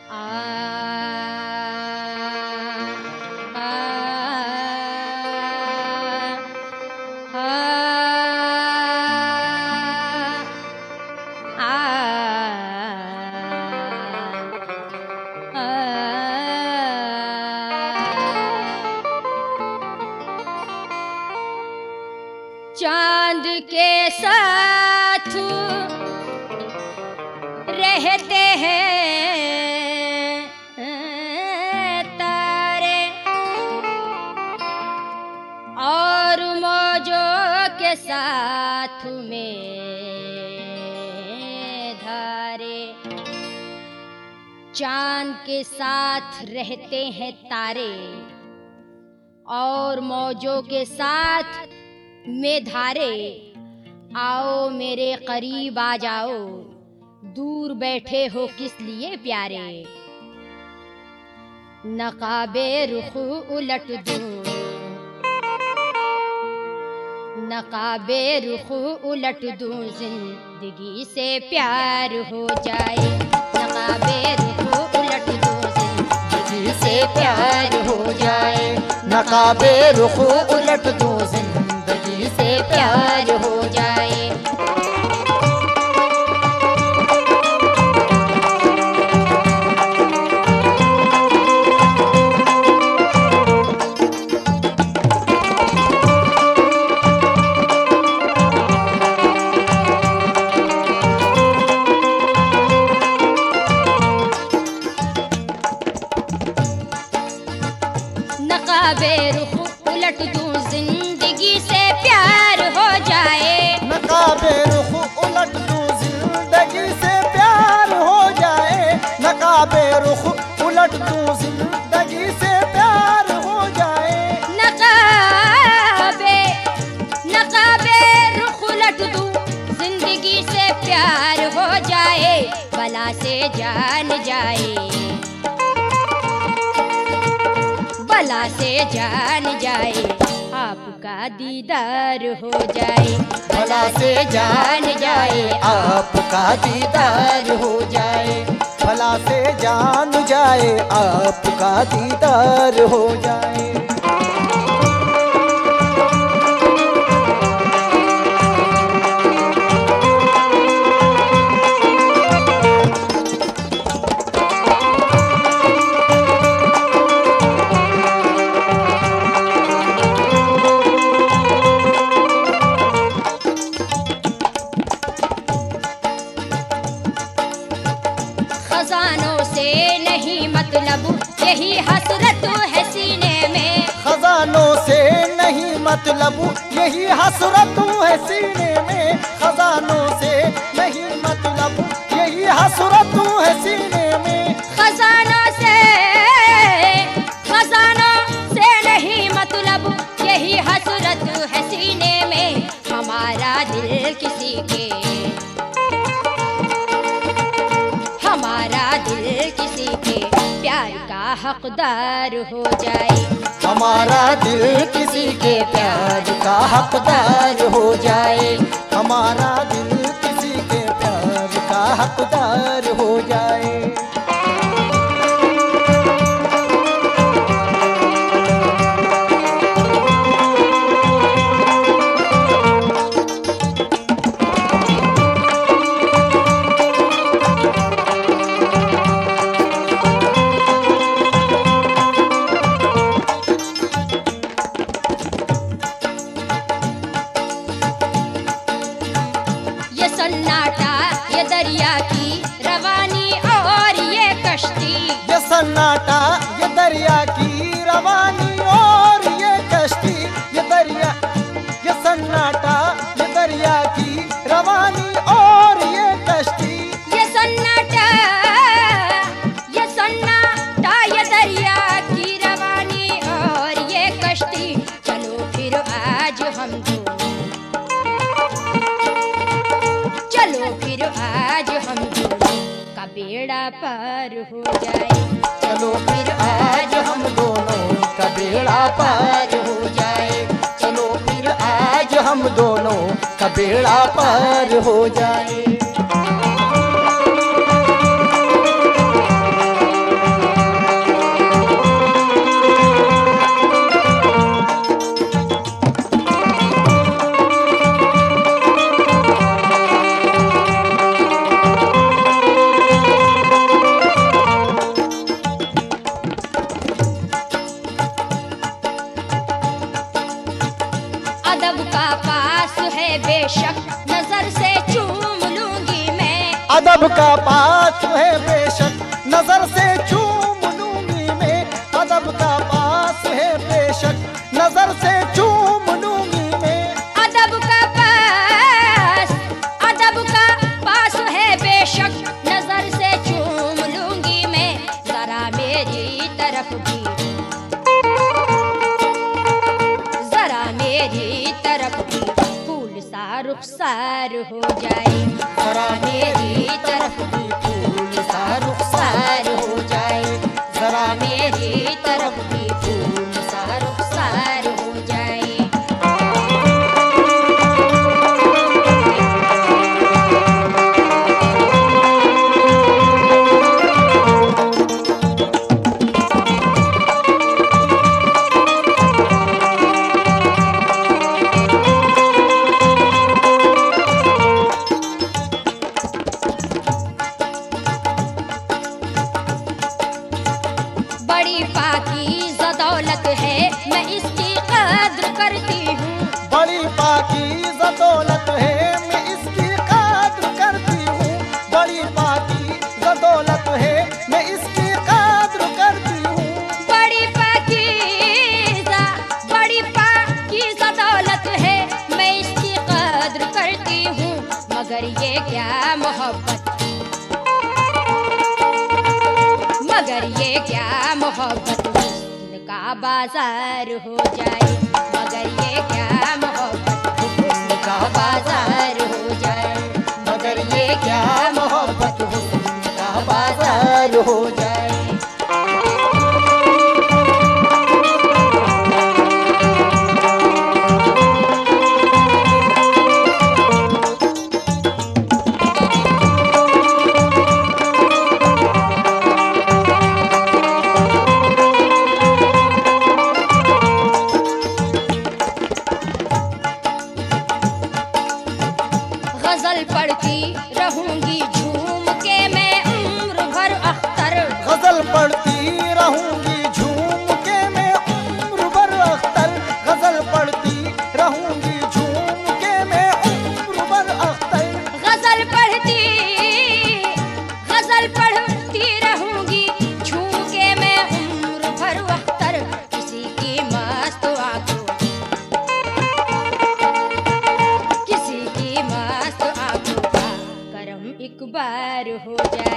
आ आ चांद के साथ रहते हैं तारे और मौजों के साथ में धारे। चांद के साथ रहते हैं तारे और मौजों के साथ में धारे। आओ मेरे करीब आ जाओ, दूर बैठे हो किस लिए प्यारे। नकाबे रुख उलट दूं, नकाबे रुख उलट दूं, जिंदगी से प्यार हो जाए। नकाबे रुख उलट दूं, जिंदगी से प्यार हो जाए। नकाबे रुख उलट दूं, जिंदगी से प्यार हो जाए। नकाबे रुख उलट दूं, जिंदगी से प्यार हो जाए। नकाबे रुख उलट दूं, जिंदगी से प्यार हो जाए। नकाबे रुख उलट दूं, जिंदगी से प्यार हो जाए। नकाबे नकाबे रुख उलट दूं, जिंदगी से प्यार हो जाए। बला से जान जाए, बला से जान जाए, आपका दीदार हो जाए। भला से जान जाए, आपका दीदार हो जाए। भला से जान जाए, आपका दीदार हो जाए। खजानों से नहीं मतलब, यही हसरत है सीने में। खजानों से नहीं मतलब, यही हसरत है सीने में। खजानों से नहीं मतलब, यही हसरत है सीने में। खजानों से नहीं मतलब, यही हसरत है सीने में। हमारा दिल किसी के, हमारा दिल किसी के प्यार का हकदार हो जाए। हमारा दिल किसी के प्यार का हकदार हो जाए। हमारा दिल किसी के प्यार का हकदार हो जाए। सन्नाटा ये दरिया की रवानी और ये कश्ती। ये सन्नाटा ये दरिया की रवानी और ये कश्ती। ये दरिया, ये सन्नाटा ये दरिया की रवानी और ये कश्ती। ये सन्नाटा ये दरिया की रवानी और ये कश्ती। चलो फिर आज हम दोनों, चलो फिर आज हम दोनों का बेड़ा पार हो जाए। चलो फिर आज हम दोनों का बेड़ा पार हो जाए। चलो फिर आज हम दोनों का बेड़ा पार हो जाए। अदब का पास है बेशक नजर से चूम लूंगी मैं, अदब का पास है बेशक नजर से चूम लूंगी मैं। अदब का पास है बेशक नजर से चूम लूंगी मैं। जरा मेरी तरफ भी, जरा मेरी तरफ भी फूल सा रुखसार हो जाए, जरा मेरी तरफ भी फूल सा रुखसार हो जाए, जरा मेरी तरफ भी फूल सा रुखसार हो जाए। बड़ी पाकीज़ा दौलत है मैं इसकी कद्र करती हूँ, बड़ी पाकीज़ा दौलत है मैं इसकी कद्र करती हूँ, बड़ी पाकीज़ा दौलत है मैं इसकी कद्र करती हूँ। बड़ी पाकीज़ा दौलत है मैं इसकी कद्र करती हूँ। मगर ये क्या मोहब्बत, मगर ये क्या मोहब्बत हुस्न का बाजार हो जाए, मगर ये क्या मोहब्बत हुस्न का बाजार हो जाए, मगर ये क्या मोहब्बत हुस्न का बाजार हो जाए। गजल पढ़ती रहूंगी झूम के मैं उम्र भर अख्तर, गजल पढ़ती रहूंगी झूम के मैं उम्र भर अख्तर, गजल पढ़ती रहूंगी झूम के मैं उम्र भर अख्तर। गजल पढ़ती रहूंगी झूम के मैं उम्र भर अख्तर। किसी की मस्त आंखों, किसी की मस्त आंखों का करम एक बार हो जाए,